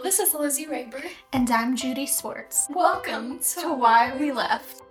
this is Lizzie Rayburn. And I'm Judy Swartz. Welcome to Why We Left.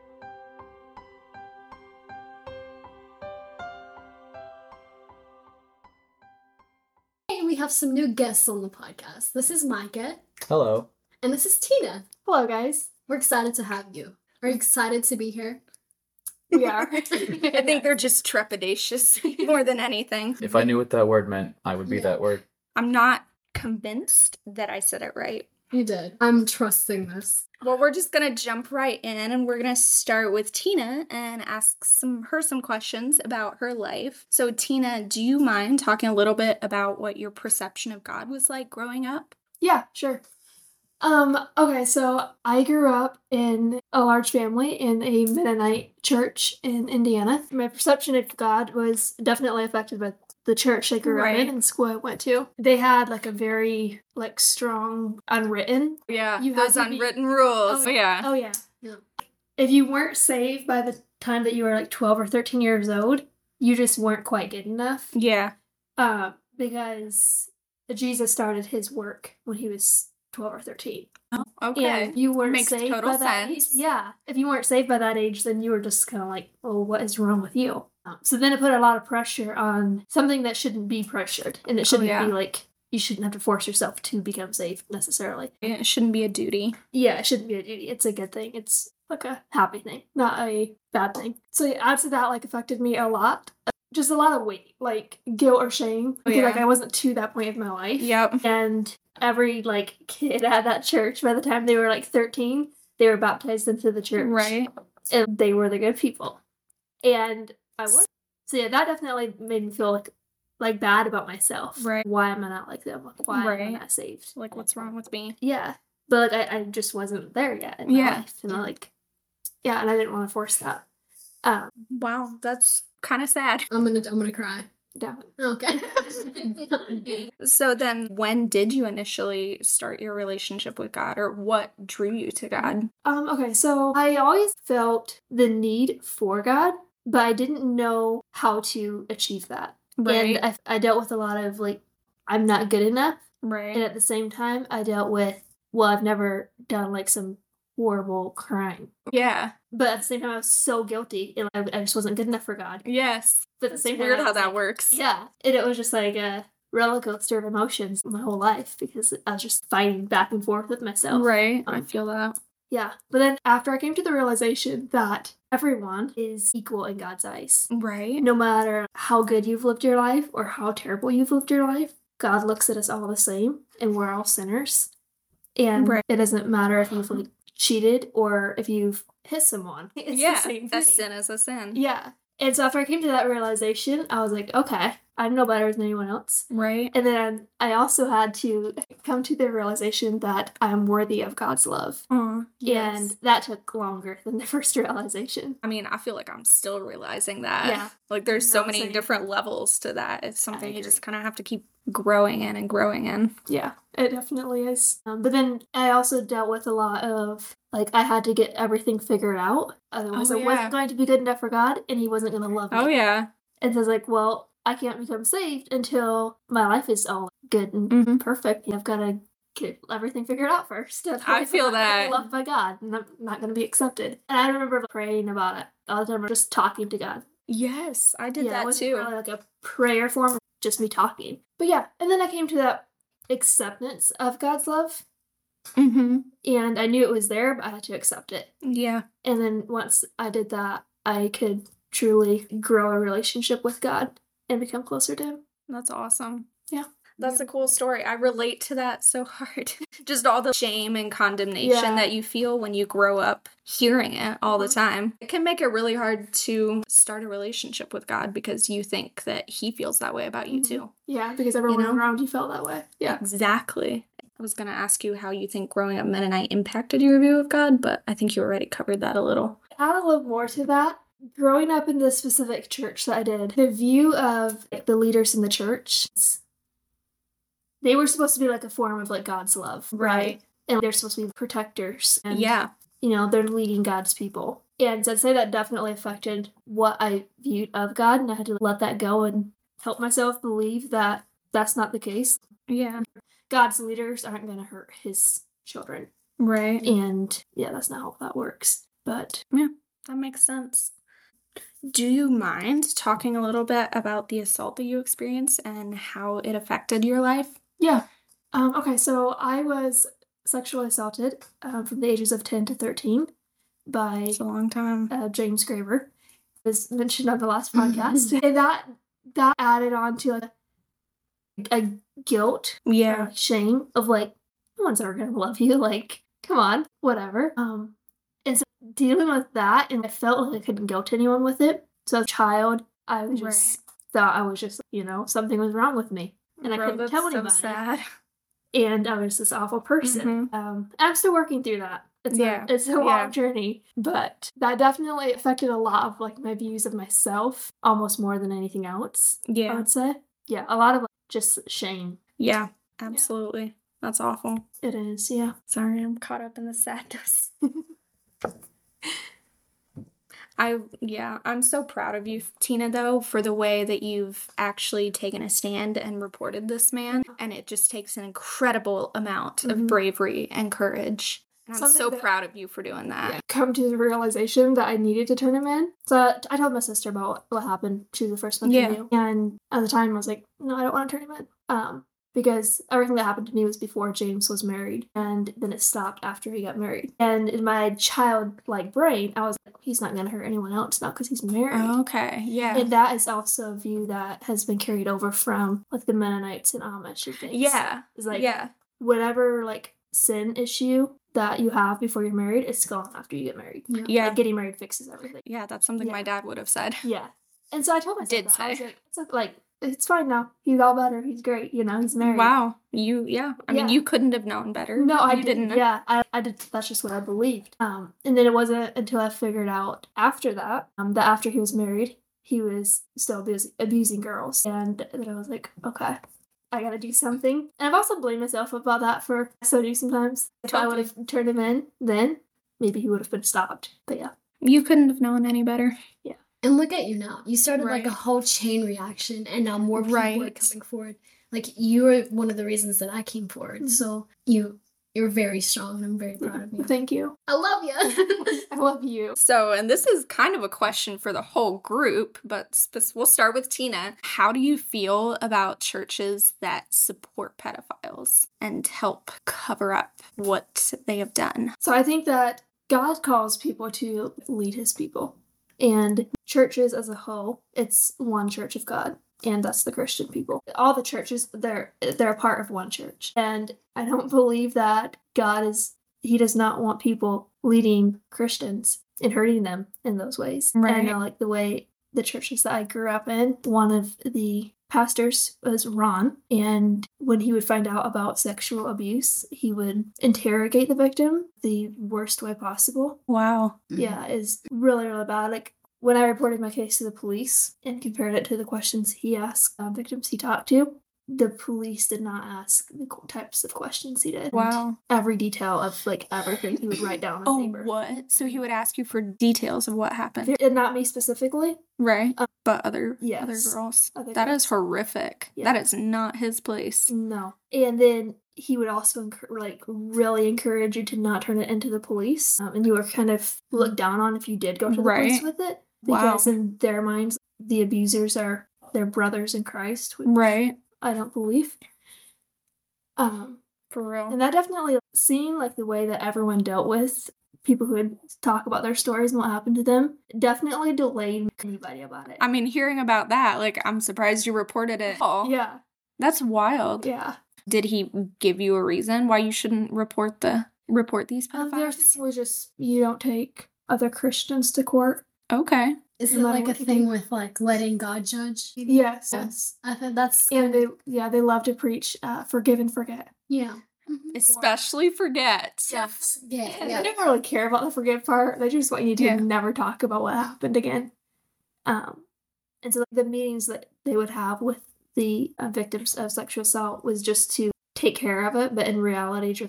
Hey, we have some new guests on the podcast. This is Micah. Hello. And this is Tina. Hello, guys. We're excited to have you. Are you excited to be here? We are. I think they're just trepidatious more than anything. If I knew what that word meant, I would be that word. I'm not convinced that I said it right. You did. I'm trusting this. Well, we're just going to jump right in, and we're going to start with Tina and ask her some questions about her life. So, Tina, do you mind talking a little bit about what your perception of God was like growing up? Yeah, sure. Okay, so I grew up in a large family in a Mennonite church in Indiana. My perception of God was definitely affected by the church I grew up in and school I went to. They had like a very strong unwritten. Yeah, You those had to be- unwritten rules. Oh yeah. Yeah. If you weren't saved by the time that you were like 12 or 13 years old, you just weren't quite good enough. Yeah. Because Jesus started his work when he was 12 or 13. Oh, okay. And if you weren't Makes saved total by that age, sense. yeah. If you weren't saved by that age, then you were just kind of like, oh, what is wrong with you? So then it put a lot of pressure on something that shouldn't be pressured. And it shouldn't be like, you shouldn't have to force yourself to become saved necessarily. It shouldn't be a duty. Yeah, it shouldn't be a duty. It's a good thing. It's like a happy thing, not a bad thing. So yeah, I'd say that affected me a lot. Just a lot of weight, like guilt or shame. Because I wasn't to that point of my life. Yep. And every kid at that church, by the time they were 13, they were baptized into the church. Right. And they were the good people. And I was. So yeah, that definitely made me feel like bad about myself. Right. Why am I not like them? Why am I not saved? Like, what's wrong with me? Yeah. But I just wasn't there yet in my life. And and I didn't want to force that. Wow, that's kind of sad. I'm gonna cry. Yeah. Okay. So then, when did you initially start your relationship with God, or what drew you to God? Okay, so I always felt the need for God, but I didn't know how to achieve that. Right. And I dealt with a lot of I'm not good enough. Right. And at the same time, I dealt with, I've never done some horrible crime. Yeah. But at the same time, I was so guilty. And I just wasn't good enough for God. Yes. But at the same time, Weird I how was that works. Yeah. And it was just a roller coaster of emotions my whole life because I was just fighting back and forth with myself. Right. I feel that. Yeah. But then after I came to the realization that everyone is equal in God's eyes. Right. No matter how good you've lived your life or how terrible you've lived your life, God looks at us all the same and we're all sinners. And it doesn't matter if you've cheated or if you've hit someone. It's the same thing. A sin is a sin. Yeah. And so after I came to that realization, I was like, okay, I'm no better than anyone else. Right. And then I also had to come to the realization that I'm worthy of God's love. Yes. And that took longer than the first realization. I mean, I feel like I'm still realizing that. Yeah. There's so many different levels to that. It's something you just kind of have to keep growing in and growing in. Yeah, it definitely is. But then I also dealt with a lot of, I had to get everything figured out. Otherwise, I wasn't going to be good enough for God, and He wasn't going to love me. Oh, yeah. And so I was I can't become saved until my life is all good and perfect. I've got to get everything figured out first. I feel that. I'm loved by God, and I'm not going to be accepted. And I remember praying about it all the time, or just talking to God. Yes, I did that it wasn't too. really a prayer form, just me talking. But yeah, and then I came to that acceptance of God's love. Mm-hmm. And I knew it was there, but I had to accept it. Yeah. And then once I did that, I could truly grow a relationship with God and become closer to Him. That's awesome. Yeah. That's a cool story. I relate to that so hard. Just all the shame and condemnation that you feel when you grow up hearing it all the time. It can make it really hard to start a relationship with God because you think that He feels that way about you too. Yeah, because everyone around you felt that way. Yeah. Exactly. I was going to ask you how you think growing up Mennonite impacted your view of God, but I think you already covered that a little. Add a little more to that. Growing up in the specific church that I did, the view of the leaders in the church, they were supposed to be a form of God's love, right? And they're supposed to be protectors. And, they're leading God's people. And so I'd say that definitely affected what I viewed of God, and I had to let that go and help myself believe that that's not the case. Yeah. God's leaders aren't going to hurt his children. Right. And yeah, that's not how that works. But Yeah, that makes sense. Do you mind talking a little bit about the assault that you experienced and how it affected your life? yeah. Okay, so I was sexually assaulted from the ages of 10 to 13 by It's a long time. James Graver, as mentioned on the last podcast. And that added on to a guilt, Yeah. shame of like, no one's ever gonna love you. Like, come on, whatever. And so dealing with that, and I felt like I couldn't guilt anyone with it. So as a child, I was just thought I was just, something was wrong with me, and I couldn't tell anybody. So sad. And I was this awful person. I'm still working through that. It's a long journey, but that definitely affected a lot of like my views of myself, almost more than anything else. I Yeah. would say, a lot of like, just shame. Yeah, absolutely. That's awful. It is, yeah. Sorry, I'm caught up in the sadness. I'm so proud of you, Tina, though, for the way that you've actually taken a stand and reported this man. And it just takes an incredible amount of bravery and courage. And I'm Something so that- proud of you for doing that. Come to the realization that I needed to turn him in. So I told my sister about what happened. She was the first one Yeah. to knew. And at the time, I was like, no, I don't want to turn him in. Because everything that happened to me was before James was married, and then it stopped after he got married. And in my childlike brain, I was like, he's not going to hurt anyone else now because he's married. Okay, yeah. And that is also a view that has been carried over from like the Mennonites and Amish and things. Yeah. It's like Yeah. whatever like sin issue that you have before you're married, it's gone after you get married. Yeah. Like getting married fixes everything. Yeah, that's something my dad would have said. Yeah. And so I told myself Did that. I was say. like, it's fine now. He's all better. He's great. He's married. Wow. I mean, you couldn't have known better. No, I You didn't. Yeah, I did. That's just what I believed. And then it wasn't until I figured out after that, that after he was married, he was still abusing girls. And then I was like, okay, I gotta do something. And I've also blamed myself about that for so do sometimes. If I would have turned him in, then maybe he would have been stopped. But yeah. You couldn't have known any better. Yeah. And look at you now. You started like a Right. whole chain reaction, and now more people are Right. coming forward. Like, you were one of the reasons that I came forward. So you're very strong, and I'm very proud of you. Thank you. I love you. I love you. So, and this is kind of a question for the whole group, but we'll start with Tina. How do you feel about churches that support pedophiles and help cover up what they have done? So I think that God calls people to lead his people. And churches as a whole, it's one church of God. And that's the Christian people. All the churches, they're a part of one church. And I don't believe that he does not want people leading Christians and hurting them in those ways. Right. And I know like the way the churches that I grew up in, one of the pastors was Ron, and when he would find out about sexual abuse, he would interrogate the victim the worst way possible. Wow. Yeah, it's really, really bad. Like, when I reported my case to the police and compared it to the questions he asked victims he talked to, the police did not ask the types of questions he did. Wow. Every detail of, like, everything he would write down on paper. What? So he would ask you for details of what happened. And not me specifically. Right. But other Yes. girls. Other That girls. is horrific. Yeah. That is not his place. No. And then he would also really encourage you to not turn it into the police. And you were kind of looked down on if you did go to the police Right. with it. Wow. Because in their minds, the abusers are their brothers in Christ, which Right. I don't believe. For real. And that definitely, seeing like the way that everyone dealt with people who would talk about their stories and what happened to them, definitely delayed anybody about it. I mean, hearing about that, like, I'm surprised you reported it all. Yeah. That's wild. Yeah. Did he give you a reason why you shouldn't report these Their pedophiles? thing was just, you don't take other Christians to court. Okay. Is it No matter like a what you thing do. with like letting God judge? Yes. Yes. I think that's And they love to preach forgive and forget. yeah. Especially forget. Yes. Yeah. They Yeah. don't really care about the forgive part. They just want you to Yeah. never talk about what happened again. And so the meetings that they would have with the victims of sexual assault was just to take care of it, but in reality just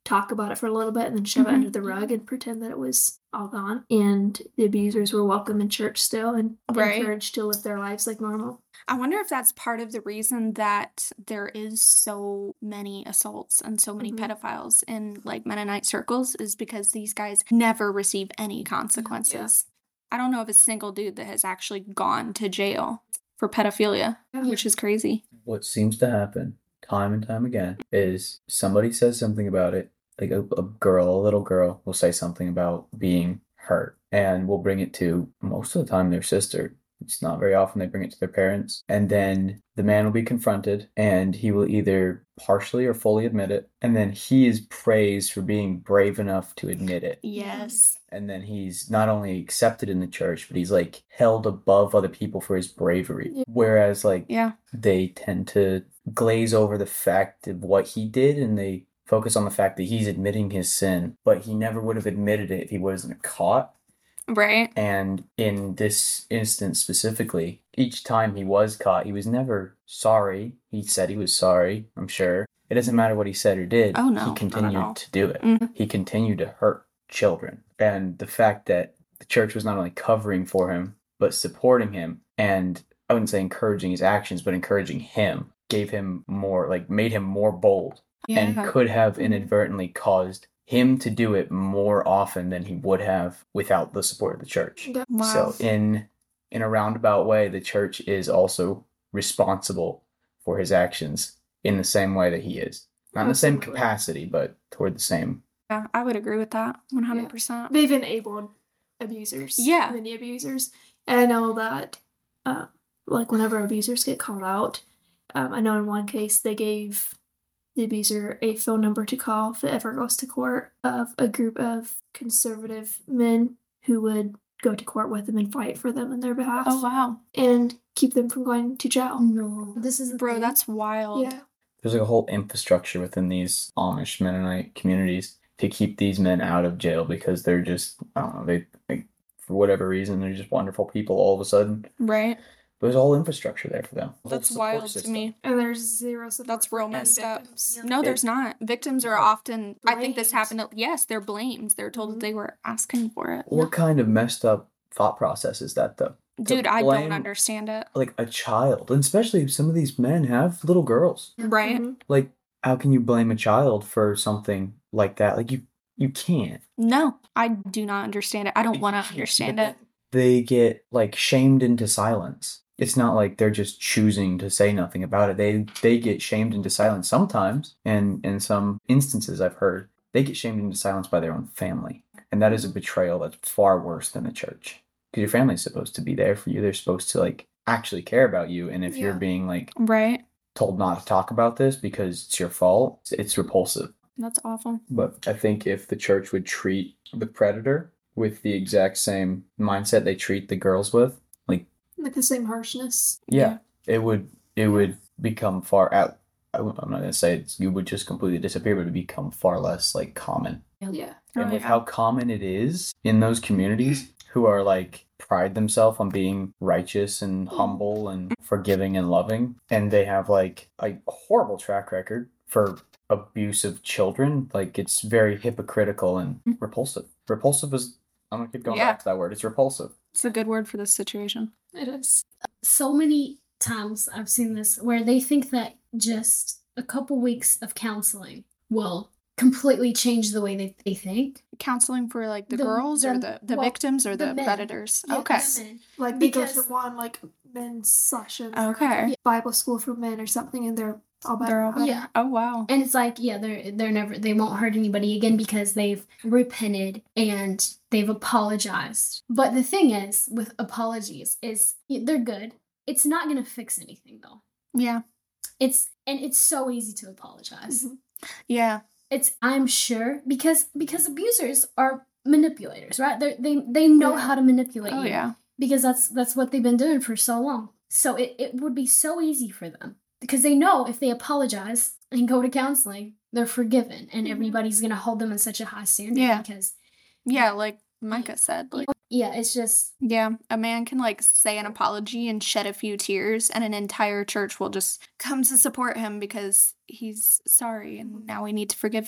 talk about it for a little bit and then shove it under the rug and pretend that it was all gone. And the abusers were welcome in church still and encouraged to live their lives like normal. I wonder if that's part of the reason that there is so many assaults and so many pedophiles in like Mennonite circles, is because these guys never receive any consequences. I don't know of a single dude that has actually gone to jail for pedophilia, which is crazy. What seems to happen time and time again is somebody says something about it. Like a little girl will say something about being hurt and will bring it to, most of the time, their sister. It's not very often they bring it to their parents. And then the man will be confronted and he will either partially or fully admit it. And then he is praised for being brave enough to admit it. Yes. And then he's not only accepted in the church, but he's like held above other people for his bravery. Yeah. Whereas like they tend to glaze over the fact of what he did and they focus on the fact that he's admitting his sin, but he never would have admitted it if he wasn't caught. Right. And in this instance specifically, each time he was caught, he was never sorry. He said he was sorry, I'm sure. It doesn't matter what he said or did. Oh, no. He continued to do it. Mm-hmm. He continued to hurt children. And the fact that the church was not only covering for him, but supporting him, and I wouldn't say encouraging his actions, but encouraging him, gave him more, like made him more bold, and could have inadvertently caused him to do it more often than he would have without the support of the church. Wow. So in a roundabout way, the church is also responsible for his actions in the same way that he is. Not in the same capacity, but toward the same. Yeah, I would agree with that 100%. They've enabled abusers. Yeah. Many abusers. And I know that, like, whenever abusers get called out, I know in one case they gave the abuser a phone number to call if it ever goes to court, of a group of conservative men who would go to court with them and fight for them in their behalf. Oh, wow. And keep them from going to jail. No. This is Bro, that's wild. Yeah. There's like a whole infrastructure within these Amish Mennonite communities to keep these men out of jail because they're just, I don't know, they like, for whatever reason, they're just wonderful people all of a sudden. Right. There's a whole infrastructure there for them. That's wild to me. And there's zero support. That's real messed up. Victims. No, there's not. Victims are often, I think this Blamed. happened, yes, they're blamed. They're told that they were asking for it. What kind of messed up thought process is that, though? Dude, I blame, don't understand it. Like a child, and especially some of these men have little girls. Right? Mhm. Like, how can you blame a child for something like that? Like, you can't. No, I do not understand it. I don't want to understand it. They get, like, shamed into silence. It's not like they're just choosing to say nothing about it. They get shamed into silence sometimes, and in some instances I've heard, they get shamed into silence by their own family. And that is a betrayal that's far worse than the church. Because your family's supposed to be there for you. They're supposed to, like, actually care about you. And if you're being, like, Right? told not to talk about this because it's your fault, it's repulsive. That's awful. But I think if the church would treat the predator with the exact same mindset they treat the girls with, Like the same harshness. it would become far out. I'm not going to say you would just completely disappear, but it would become far less, like, common. Yeah. And with how common it is in those communities who are, like, pride themselves on being righteous and humble and forgiving and loving, and they have, like, a horrible track record for abuse of children, like, it's very hypocritical and repulsive. Repulsive is, I'm going to keep going back to that word. It's repulsive. It's a good word for this situation. It is. so many times I've seen this where they think that just a couple weeks of counseling will completely change the way they think. Counseling for, like, the girls or the well, victims or the men. predators? Yeah, Okay. the men. Like they go Because- to one like men's session. Okay. Bible school for men or something, and they're all better. They're all better. Yeah. Oh, wow. And it's like, yeah, they won't hurt anybody again because they've repented and they've apologized. But the thing is, with apologies, is they're good. It's not going to fix anything, though. Yeah. It's so easy to apologize. Mhm. Yeah. I'm sure because abusers are manipulators, right? They know how to manipulate Oh, you. yeah. Because that's what they've been doing for so long. So it would be so easy for them because they know if they apologize and go to counseling, they're forgiven, and everybody's gonna hold them in such a high standard. Yeah. Because Yeah, like Micah said. Like, yeah, it's just yeah, a man can, like, say an apology and shed a few tears, and an entire church will just come to support him because he's sorry, and now we need to forgive him.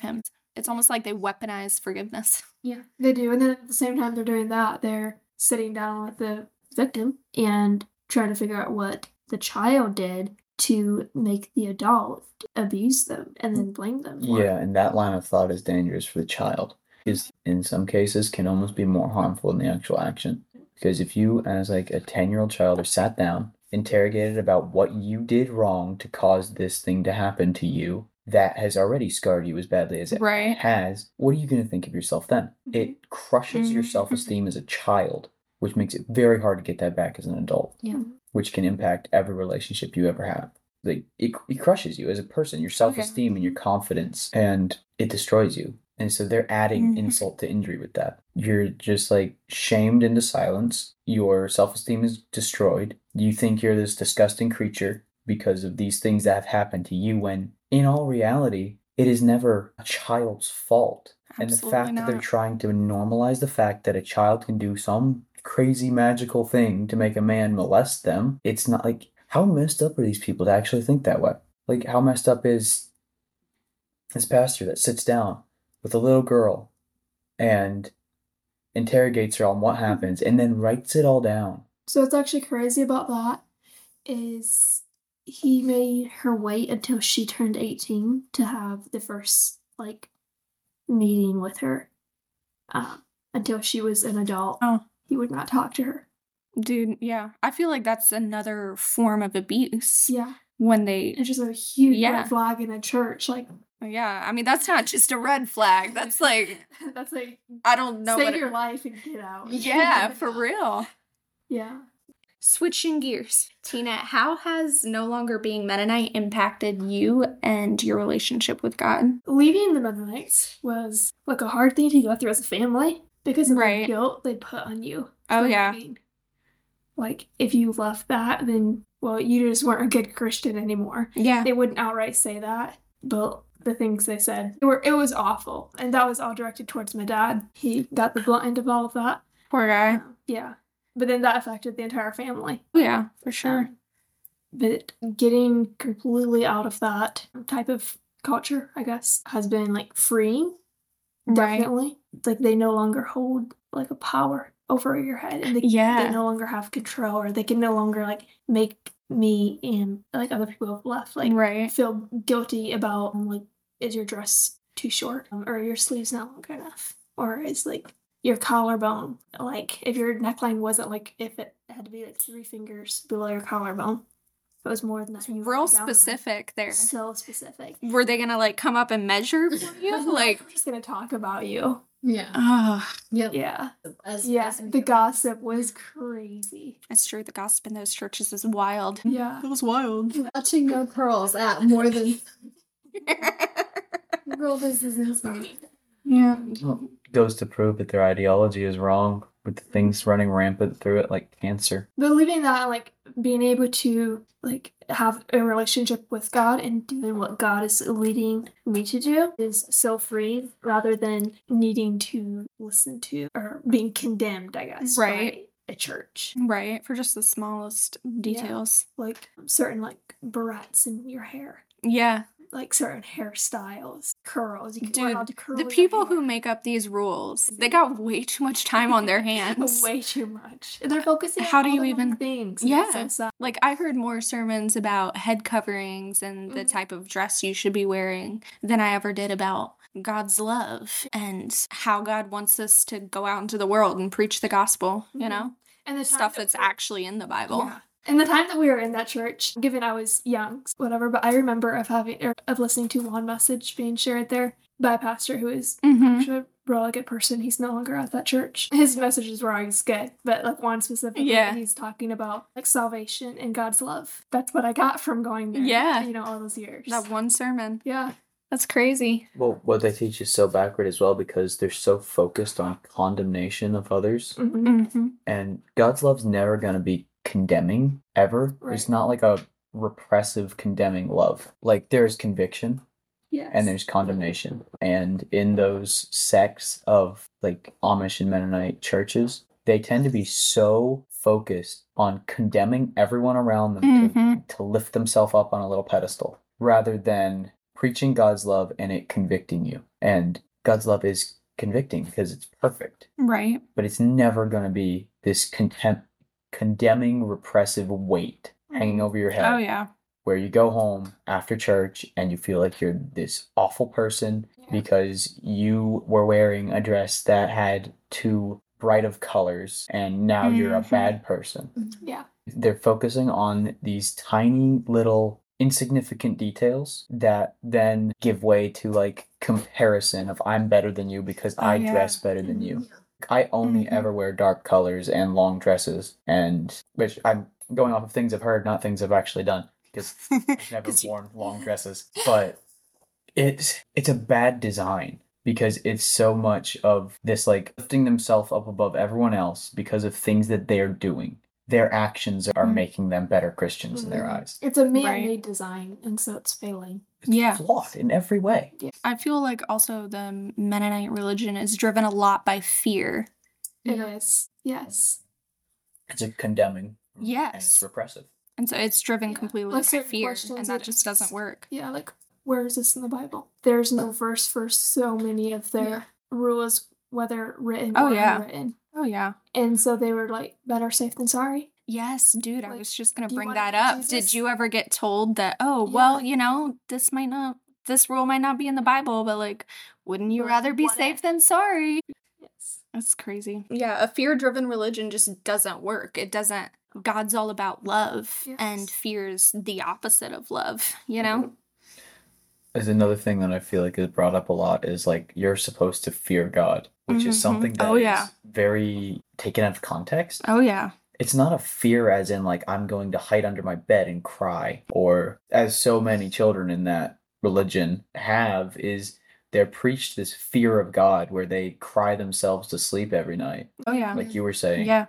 It's almost like they weaponize forgiveness. Yeah. They do. And then at the same time they're doing that, they're sitting down with the victim and trying to figure out what the child did to make the adult abuse them and then blame them for Yeah, it. and that line of thought is dangerous for the child. Because in some cases can almost be more harmful than the actual action. Because if you, as like a 10-year-old child, are sat down, interrogated about what you did wrong to cause this thing to happen to you, that has already scarred you as badly as it Right. has, what are you going to think of yourself then? It crushes your Mhm. self-esteem as a child, which makes it very hard to get that back as an adult, Yeah. which can impact every relationship you ever have. Like it crushes you as a person, your self-esteem and your confidence, and it destroys you. And so they're adding Mhm. insult to injury with that. You're just like shamed into silence. Your self-esteem is destroyed. You think you're this disgusting creature because of these things that have happened to you, when in all reality, it is never a child's fault. And the Absolutely fact that they're not. trying to normalize the fact that a child can do some crazy magical thing to make a man molest them, it's not like, how messed up are these people to actually think that way? Like, how messed up is this pastor that sits down with a little girl and interrogates her on what happens and then writes it all down? So what's actually crazy about that is he made her wait until she turned 18 to have the first like meeting with her. Until she was an adult. Oh. He would not talk to her. Dude, yeah. I feel like that's another form of abuse. Yeah. When they, It's just a huge Yeah. red flag in a church. Like, yeah, I mean, that's not just a red flag. That's like, that's like, I don't know save what your life and get out. Yeah, for real. Yeah. Switching gears. Tina, how has no longer being Mennonite impacted you and your relationship with God? Leaving the Mennonites was like a hard thing to go through as a family because of Right. the guilt they put on you. Oh, for yeah. leaving. Like, if you left that, then, well, you just weren't a good Christian anymore. Yeah. They wouldn't outright say that, but the things they said, it was awful. And that was all directed towards my dad. He got the blunt end of all of that. Poor guy. Yeah. But then that affected the entire family. Oh, yeah, for sure. But getting completely out of that type of culture, I guess, has been like freeing. Right. Definitely. It's like they no longer hold like a power over your head, and they Yeah. no longer have control, or they can no longer like make me and like other people who've left like Right. feel guilty about like, is your dress too short, or your sleeves not long enough, or is like your collarbone, like if your neckline wasn't like, if it had to be like 3 fingers below your collarbone, if it was more than that, you Real went down on it. specific there. So specific. Were they gonna like come up and measure for you? Like, we're just gonna talk about you. Yeah. oh, Yep. Yeah. As The gossip was crazy. that's true. The gossip in those churches is wild. Yeah. was wild. Touching no pearls at more than girl, this is insane. Yeah. Goes to prove that their ideology is wrong, with the things running rampant through it like cancer. But leaving that, like being able to like have a relationship with God and doing what God is leading me to do is so free, rather than needing to listen to or being condemned, I guess, Right. by a church. Right. For just the smallest details. Like certain like barrettes in your hair, Yeah. like certain hairstyles, curls. You can Dude, wear how to curl the your people hair. who make up these rules, they got way too much time on their hands. Way too much. They're focusing How on do all you the even- wrong things. Yeah. And stuff. Like, I heard more sermons about head coverings and the Mhm. type of dress you should be wearing than I ever did about God's love and how God wants us to go out into the world and preach the gospel, you Mhm. know? And the Stuff time that's that- actually in the Bible. Yeah. And the time that we were in that church, given I was young, whatever, but I remember of listening to one message being shared there by a pastor who is Mm-hmm. actually a really good person. He's no longer at that church. His messages were always good, but like one specifically, Yeah. he's talking about like salvation and God's love. That's what I got from going there. Yeah. You know, all those years. That one sermon. Yeah. That's crazy. Well, what they teach is so backward as well, because they're so focused on condemnation of others. Mm-hmm. Mm-hmm. And God's love's never going to be condemning, ever. Right. It's not like a repressive, condemning love. Like, there's conviction Yes. and there's condemnation. And in those sects of, like, Amish and Mennonite churches, they tend to be so focused on condemning everyone around them Mhm. to lift themselves up on a little pedestal, rather than preaching God's love and it convicting you. And God's love is convicting because it's perfect, Right. but it's never going to be this condemning, repressive weight hanging over your head. Oh, yeah. Where you go home after church and you feel like you're this awful person because you were wearing a dress that had too bright of colors and now you're a bad person. Yeah. They're focusing on these tiny little insignificant details that then give way to like comparison of I'm better than you because I dress better than you. I only ever wear dark colors and long dresses, and which I'm going off of things I've heard, not things I've actually done. Because I've never worn long dresses. But it's a bad design because it's so much of this like lifting themselves up above everyone else because of things that they're doing. Their actions are making them better Christians in their eyes. It's a man-made design, and so it's failing. It's flawed in every way. Yeah. I feel like also the Mennonite religion is driven a lot by fear. It is. Yes. It's a condemning. Yes. And it's repressive. And so it's driven completely Like by certain fear, questions and are that just doesn't work. Yeah, like, where is this in the Bible? There's no verse for so many of their rules, whether written or unwritten. Oh, yeah. And so they were like, better safe than sorry. Yes, dude, I Like, was just going do to you bring wanna that be up. Jesus? Did you ever get told that, oh, Yeah. well, you know, this rule might not be in the Bible, but like, wouldn't you But rather be what safe if? than sorry? Yes. That's crazy. Yeah, a fear-driven religion just doesn't work. It doesn't. God's all about love, and fear's the opposite of love, you know? There's another thing that I feel like is brought up a lot is like you're supposed to fear God, which is something that is very taken out of context. Oh, yeah. It's not a fear as in like I'm going to hide under my bed and cry, or as so many children in that religion have, is they're preached this fear of God where they cry themselves to sleep every night. Oh, yeah. Like you were saying. Yeah.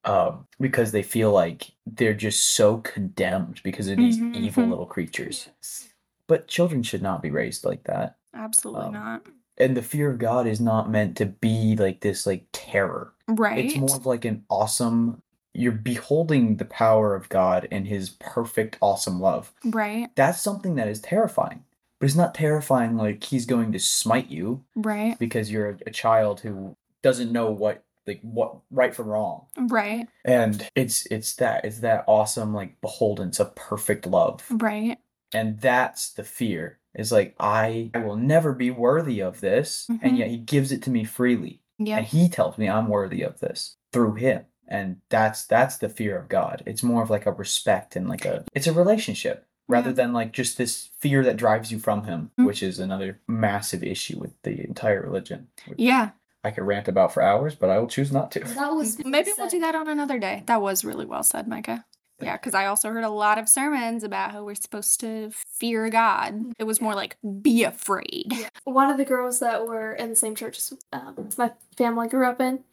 Because they feel like they're just so condemned because of these evil little creatures. Yes. But children should not be raised like that. Absolutely not. And the fear of God is not meant to be like this like terror. Right. It's more of like an awesome, you're beholding the power of God and his perfect awesome love. Right. That's something that is terrifying. But it's not terrifying like he's going to smite you Right. because you're a child who doesn't know what right from wrong. Right. And it's that awesome like beholdence of perfect love. Right. And that's the fear. Is like I will never be worthy of this, and yet he gives it to me freely. Yeah. And he tells me I'm worthy of this through him. And that's the fear of God. It's more of like a respect and like it's a relationship rather than like just this fear that drives you from him, which is another massive issue with the entire religion. Yeah. I could rant about for hours, but I will choose not to. That was Maybe we'll do that on another day. That was really well said, Micah. Yeah, because I also heard a lot of sermons about how we're supposed to fear God. It was more like, be afraid. Yeah. One of the girls that were in the same church as my family grew up in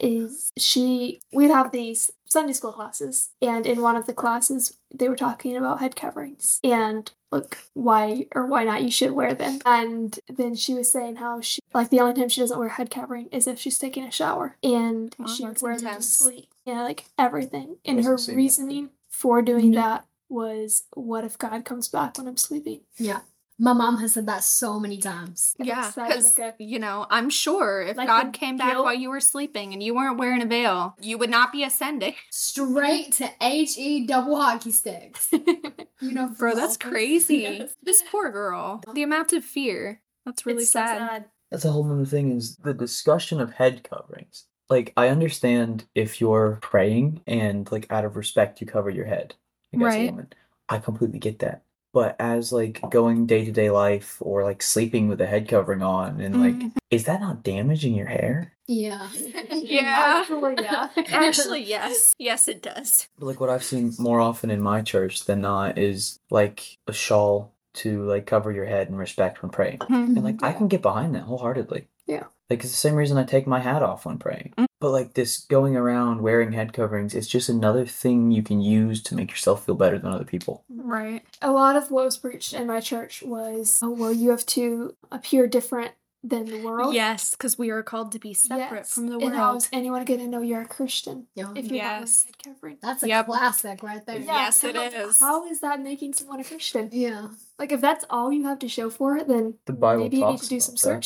we'd have these Sunday school classes, and in one of the classes they were talking about head coverings and like why or why not you should wear them. And then she was saying how she like the only time she doesn't wear head covering is if she's taking a shower, and she would wear them to sleep. Yeah, like everything. And her reasoning for doing that was, what if God comes back when I'm sleeping? Yeah. My mom has said that so many times. Yeah, because, you know, I'm sure if like God came back while you were sleeping and you weren't wearing a veil, you would not be ascending. Straight to HE double hockey sticks. You know, bro, that's crazy. This poor girl. The amount of fear. That's really sad. That's a whole other thing is the discussion of head coverings. Like, I understand if you're praying and, like, out of respect, you cover your head. Like, as a woman. I completely get that. But as, like, going day-to-day life or, like, sleeping with a head covering on and, like, is that not damaging your hair? Yeah. Yeah. Actually, yeah. Actually, yes. Yes, it does. But, like, what I've seen more often in my church than not is, like, a shawl to, like, cover your head in respect when praying. And, like, I can get behind that wholeheartedly. Yeah. Like, it's the same reason I take my hat off when praying. But, like, this going around wearing head coverings, it's just another thing you can use to make yourself feel better than other people. Right. A lot of what was preached in my church was, oh, well, you have to appear different than the world. Yes, because we are called to be separate from the world. And how is anyone going to know you're a Christian if you're not wearing Yes. head covering? That's a classic right there. Yeah, Yes, it is. How is that making someone a Christian? Yeah. Like, if that's all you have to show for it, then The Bible maybe you need talks to do about some that. searching.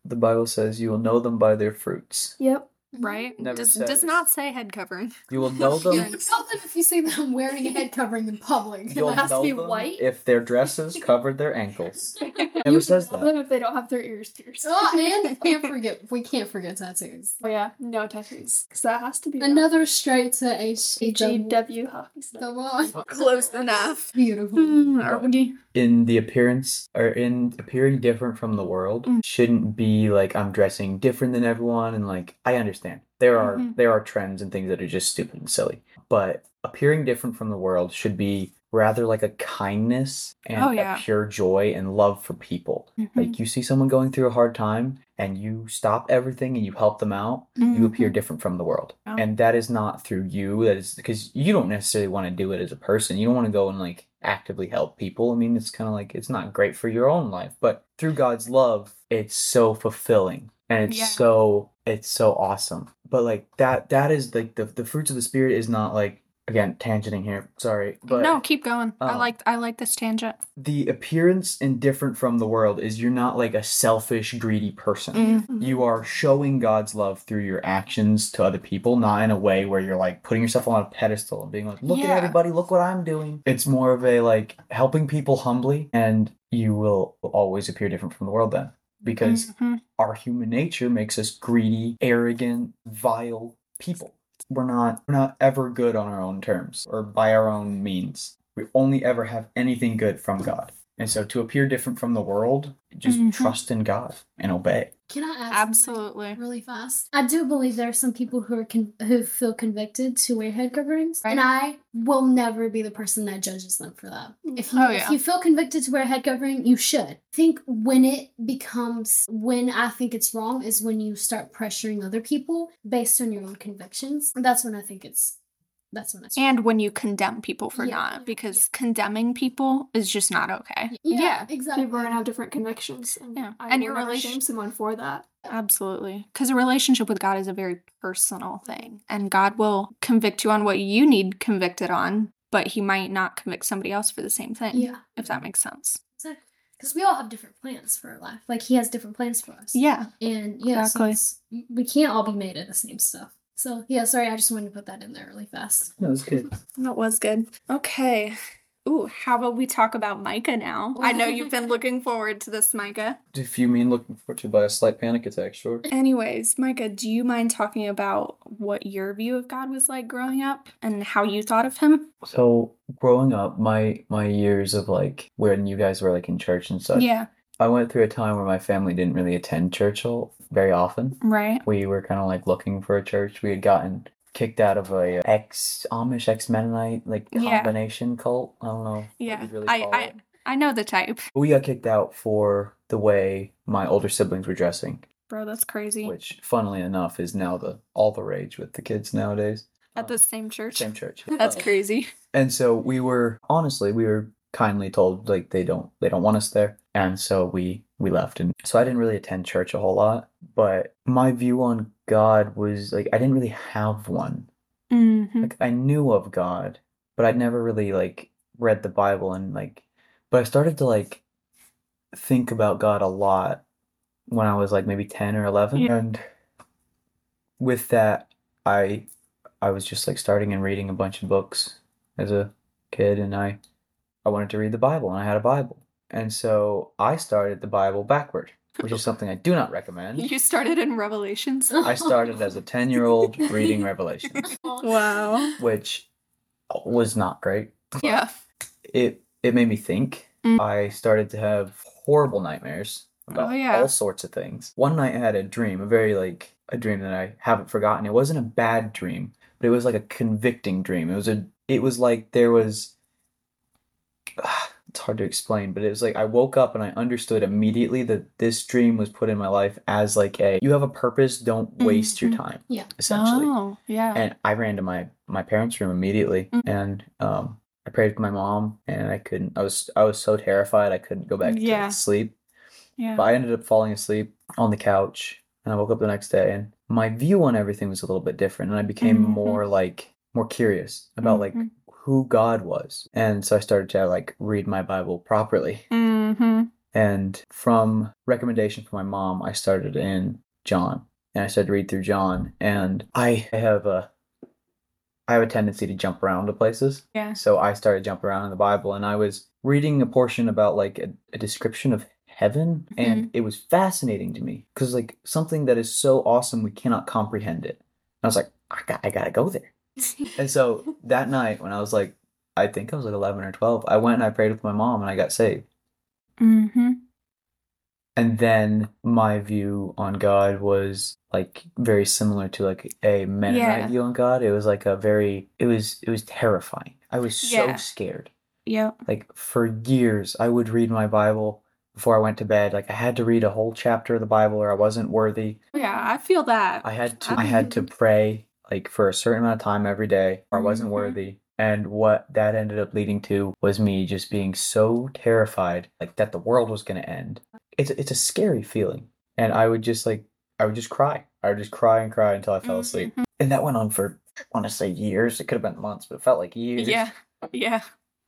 The Bible says you will know them by their fruits. Yep. Right? Never Does says. not say head covering. You will know them. You tell them if you see them wearing a head covering in public. You'll It has to know be them white. if their dresses covered their ankles. You Never says know that. them if they don't have their ears pierced. Oh, and we can't forget tattoos. Oh yeah, no tattoos. Because that has to be Another straight to HGW. HGW hockey stick. Come on. Close enough. Beautiful. Are we? In the appearance or in appearing different from the world shouldn't be like I'm dressing different than everyone, and like I understand there are trends and things that are just stupid and silly, but appearing different from the world should be rather like a kindness and a pure joy and love for people. Like you see someone going through a hard time and you stop everything and you help them out, you appear different from the world. And that is not through you. That is because you don't necessarily want to do it as a person. You don't want to go and like actively help people. I mean, it's kind of like it's not great for your own life, but through God's love, it's so fulfilling and it's so awesome. But like that is like the fruits of the Spirit is not like, again, tangenting here. Sorry, but No, keep going. I like this tangent. the appearance and different from the world is you're not like a selfish, greedy person. You are showing God's love through your actions to other people, not in a way where you're like putting yourself on a pedestal and being like, look at everybody, look what I'm doing. It's more of a like helping people humbly, and you will always appear different from the world then. Because our human nature makes us greedy, arrogant, vile people. We're not ever good on our own terms or by our own means. We only ever have anything good from God. And so to appear different from the world, just trust in God and obey. Can I ask Absolutely. really fast? I do believe there are some people who are who feel convicted to wear head coverings, and I will never be the person that judges them for that. If you feel convicted to wear a head covering, you should. I think when I think it's wrong is when you start pressuring other people based on your own convictions. That's when I think it's. And when you condemn people for not, because condemning people is just not okay. Yeah, exactly. People are gonna have different convictions. And and your never shame someone for that. Absolutely. Because a relationship with God is a very personal thing. And God will convict you on what you need convicted on, but he might not convict somebody else for the same thing. Yeah. If that makes sense. Exactly. Because we all have different plans for our life. Like, he has different plans for us. Yeah. And exactly. So we can't all be made of the same stuff. So, yeah, sorry, I just wanted to put that in there really fast. That was good. That was good. Okay. Ooh, how about we talk about Micah now? I know you've been looking forward to this, Micah. If you mean looking forward to by a slight panic attack, sure. Anyways, Micah, do you mind talking about what your view of God was like growing up and how you thought of him? So, growing up, my years of like when you guys were like in church and such. Yeah. I went through a time where my family didn't really attend church very often. Right. We were kind of like looking for a church. We had gotten kicked out of a ex-Amish, ex-Mennonite like combination cult. I don't know. Yeah. What really call it. I know the type. We got kicked out for the way my older siblings were dressing. Bro, that's crazy. Which, funnily enough, is now all the rage with the kids nowadays. At the same church? Same church. That's crazy. And so we were kindly told like they don't want us there, and so we left. And so I didn't really attend church a whole lot, but my view on God was like I didn't really have one. Like I knew of God, but I'd never really like read the Bible and like, but I started to like think about God a lot when I was like maybe 10 or 11, and with that I was just like starting and reading a bunch of books as a kid, and I wanted to read the Bible, and I had a Bible. And so I started the Bible backward, which is something I do not recommend. You started in Revelations? I started as a 10-year-old reading Revelations. Wow. Which was not great. Yeah. It made me think. I started to have horrible nightmares about all sorts of things. One night I had a dream, a dream that I haven't forgotten. It wasn't a bad dream, but it was like a convicting dream. It was like there was... It's hard to explain, but it was like I woke up and I understood immediately that this dream was put in my life as like you have a purpose, don't waste your time. Yeah. Essentially. Oh, yeah. And I ran to my parents' room immediately, and I prayed with my mom, and I was so terrified I couldn't go back to sleep. Yeah. But I ended up falling asleep on the couch, and I woke up the next day, and my view on everything was a little bit different, and I became more curious about like who God was. And so I started to like read my Bible properly. And from recommendation from my mom, I started in John. And I started to read through John. And I have a tendency to jump around to places. Yeah. So I started jumping around in the Bible, and I was reading a portion about like a description of heaven, and it was fascinating to me because like something that is so awesome we cannot comprehend it. I was like, I gotta go there. And so that night when I was like, I think I was like 11 or 12, I went and I prayed with my mom and I got saved. Mm-hmm. And then my view on God was like very similar to like a Mennonite view on God. It was like it was terrifying. I was so scared. Yeah. Like for years, I would read my Bible before I went to bed. Like I had to read a whole chapter of the Bible or I wasn't worthy. Yeah, I feel that. I had to pray like for a certain amount of time every day or I wasn't worthy. And what that ended up leading to was me just being so terrified, like that the world was going to end. It's a scary feeling. And I would just cry. I would just cry and cry until I fell asleep. And that went on for, I want to say years. It could have been months, but it felt like years. Yeah. Yeah.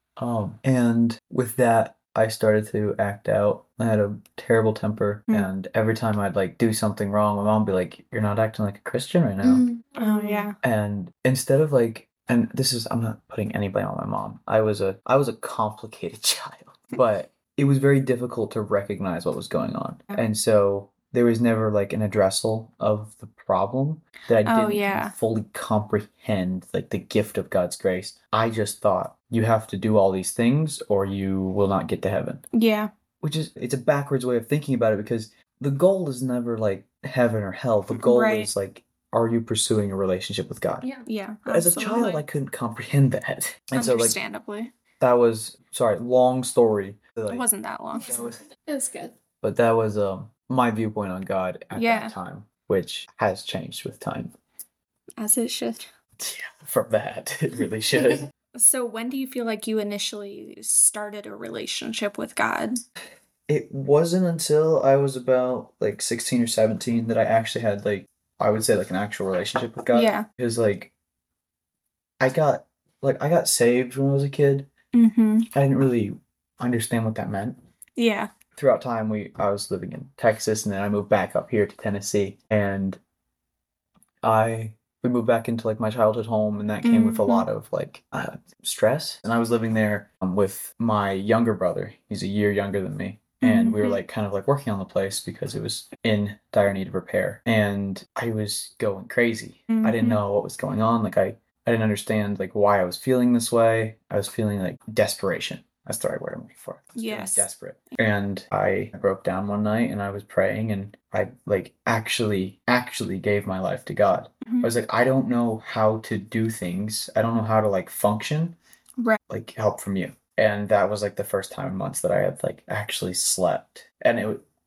And with that, I started to act out. I had a terrible temper, and every time I'd like do something wrong, my mom would be like, "You're not acting like a Christian right now." Oh yeah. And instead of like, and this is, I'm not putting any blame on my mom. I was a complicated child, but it was very difficult to recognize what was going on, and so there was never like an addressal of the problem that I didn't fully comprehend, like the gift of God's grace. I just thought you have to do all these things or you will not get to heaven. Yeah. It's a backwards way of thinking about it because the goal is never like heaven or hell. The goal is like, are you pursuing a relationship with God? Yeah. Yeah. But as a child, I couldn't comprehend that. And understandably. So like, that was, long story. It wasn't that long. It was good. But that was my viewpoint on God at that time, which has changed with time. As it should. Yeah, from that, it really should. So when do you feel like you initially started a relationship with God? It wasn't until I was about like 16 or 17 that I actually had like, I would say like an actual relationship with God. Yeah. Because like, I got saved when I was a kid. Mm-hmm. I didn't really understand what that meant. Yeah. Throughout time, I was living in Texas, and then I moved back up here to Tennessee, and we moved back into like my childhood home, and that came with a lot of like stress. And I was living there with my younger brother. He's a year younger than me, and we were like kind of like working on the place because it was in dire need of repair. And I was going crazy. I didn't know what was going on. Like I didn't understand like why I was feeling this way. I was feeling like desperation. That's the right word I'm looking for. Yes. Desperate. And I broke down one night and I was praying and I like actually gave my life to God. I was like, I don't know how to do things. I don't know how to like function. Right. Like help from you. And that was like the first time in months that I had like actually slept. And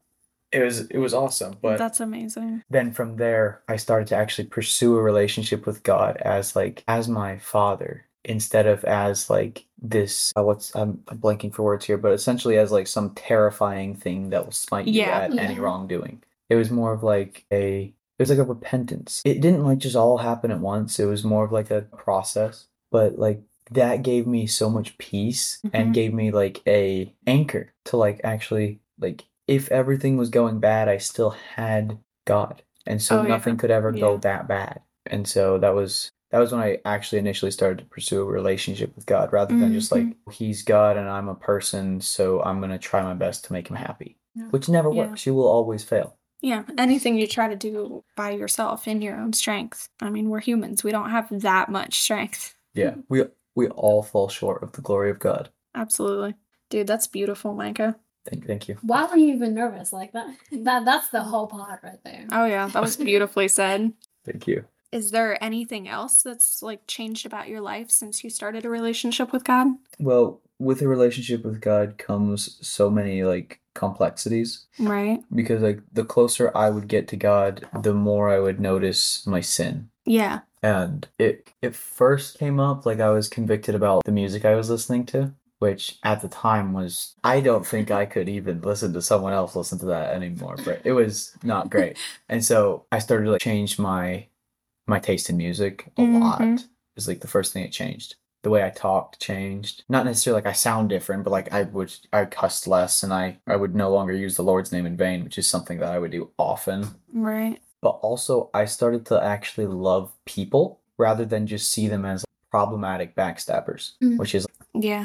it was awesome. But that's amazing. Then from there I started to actually pursue a relationship with God as my father. Instead of as like this, I'm blanking for words here, but essentially as like some terrifying thing that will smite you at any wrongdoing. It was more of like it was like a repentance. It didn't like just all happen at once. It was more of like a process, but like that gave me so much peace and gave me like a anchor to like actually like if everything was going bad, I still had God, and so nothing could ever go that bad. And so that was when I actually initially started to pursue a relationship with God rather than just like, he's God and I'm a person, so I'm going to try my best to make him happy, which never works. You will always fail. Yeah. Anything you try to do by yourself in your own strength. I mean, we're humans. We don't have that much strength. Yeah. We all fall short of the glory of God. Absolutely. Dude, that's beautiful, Micah. Thank you. Why were you even nervous like that? That's the whole part right there. Oh, yeah. That was beautifully said. Thank you. Is there anything else that's like changed about your life since you started a relationship with God? Well, with a relationship with God comes so many like complexities. Right. Because like the closer I would get to God, the more I would notice my sin. Yeah. And it first came up like I was convicted about the music I was listening to, which at the time was, I don't think I could even listen to someone else listen to that anymore, but it was not great. And so I started to like change my taste in music a lot. It was like the first thing it changed. The way I talked changed. Not necessarily like I sound different, but like I cussed less, and I would no longer use the Lord's name in vain, which is something that I would do often. Right. But also I started to actually love people rather than just see them as problematic backstabbers, which is Yeah.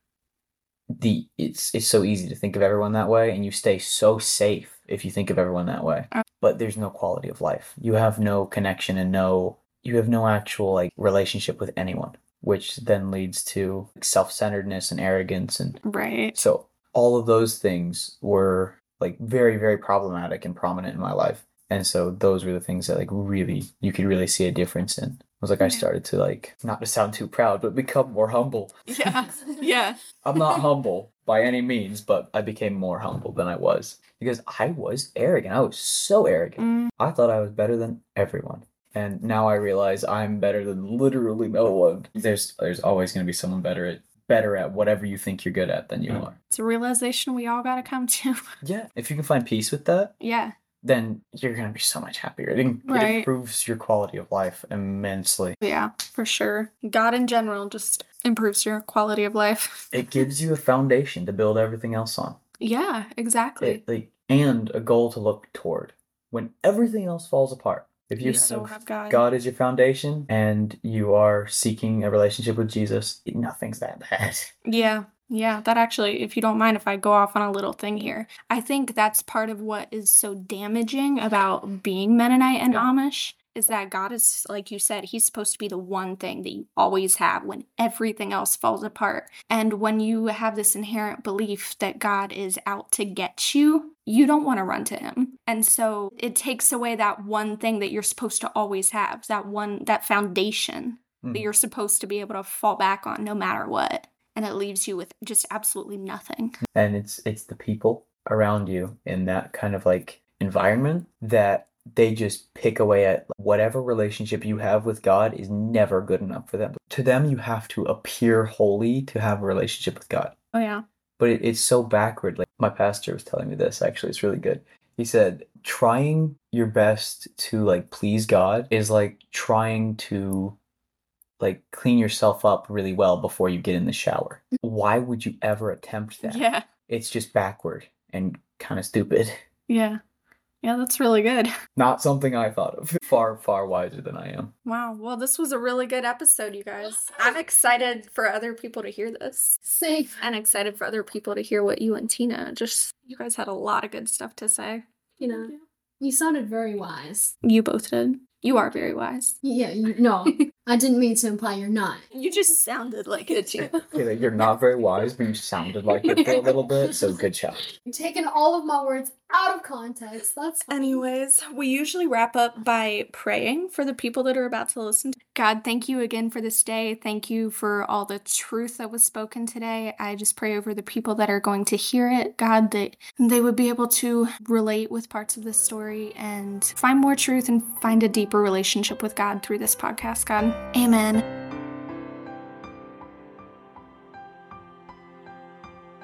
it's so easy to think of everyone that way, and you stay so safe if you think of everyone that way. But there's no quality of life. You have no connection and you have no actual like relationship with anyone, which then leads to self-centeredness and arrogance. And Right. so all of those things were like very, very problematic and prominent in my life. And so those were the things that like really, you could really see a difference in. It was like I started to like, not to sound too proud, but become more humble. Yeah. Yeah. I'm not humble by any means, but I became more humble than I was because I was arrogant. I was so arrogant. I thought I was better than everyone. And now I realize I'm better than literally no one. There's always going to be someone better at whatever you think you're good at than you are. It's a realization we all got to come to. Yeah. If you can find peace with that, Yeah. then you're going to be so much happier. It improves your quality of life immensely. Yeah, for sure. God in general just improves your quality of life. It gives you a foundation to build everything else on. Yeah, exactly. And a goal to look toward when everything else falls apart. If you still have God. God as your foundation and you are seeking a relationship with Jesus, nothing's that bad. Yeah. Yeah, that actually, if you don't mind if I go off on a little thing here, I think that's part of what is so damaging about being Mennonite and Amish is that God is, like you said, he's supposed to be the one thing that you always have when everything else falls apart. And when you have this inherent belief that God is out to get you, you don't want to run to him. And so it takes away that one thing that you're supposed to always have, that foundation that you're supposed to be able to fall back on no matter what. And it leaves you with just absolutely nothing. And it's the people around you in that kind of like environment that they just pick away at whatever relationship you have with God is never good enough for them. To them, you have to appear holy to have a relationship with God. Oh, yeah. But it's so backward. Like my pastor was telling me this, actually, it's really good. He said, trying your best to like please God is like trying to like clean yourself up really well before you get in the shower. Why would you ever attempt that? Yeah. It's just backward and kind of stupid. Yeah. Yeah, that's really good. Not something I thought of. Far, far wiser than I am. Wow. Well, this was a really good episode, you guys. I'm excited for other people to hear this. Safe. And excited for other people to hear what you and Tina you guys had a lot of good stuff to say. You know, you sounded very wise. You both did. You are very wise. Yeah, no, I didn't mean to imply you're not. You just sounded like it, too. You're not very wise, but you sounded like it for a little bit, so good job. You're taking all of my words out of context. That's fine. Anyways, we usually wrap up by praying for the people that are about to listen. God, thank you again for this day. Thank you for all the truth that was spoken today. I just pray over the people that are going to hear it, God, that they would be able to relate with parts of this story and find more truth and find a deeper relationship with God through this podcast, God. Amen.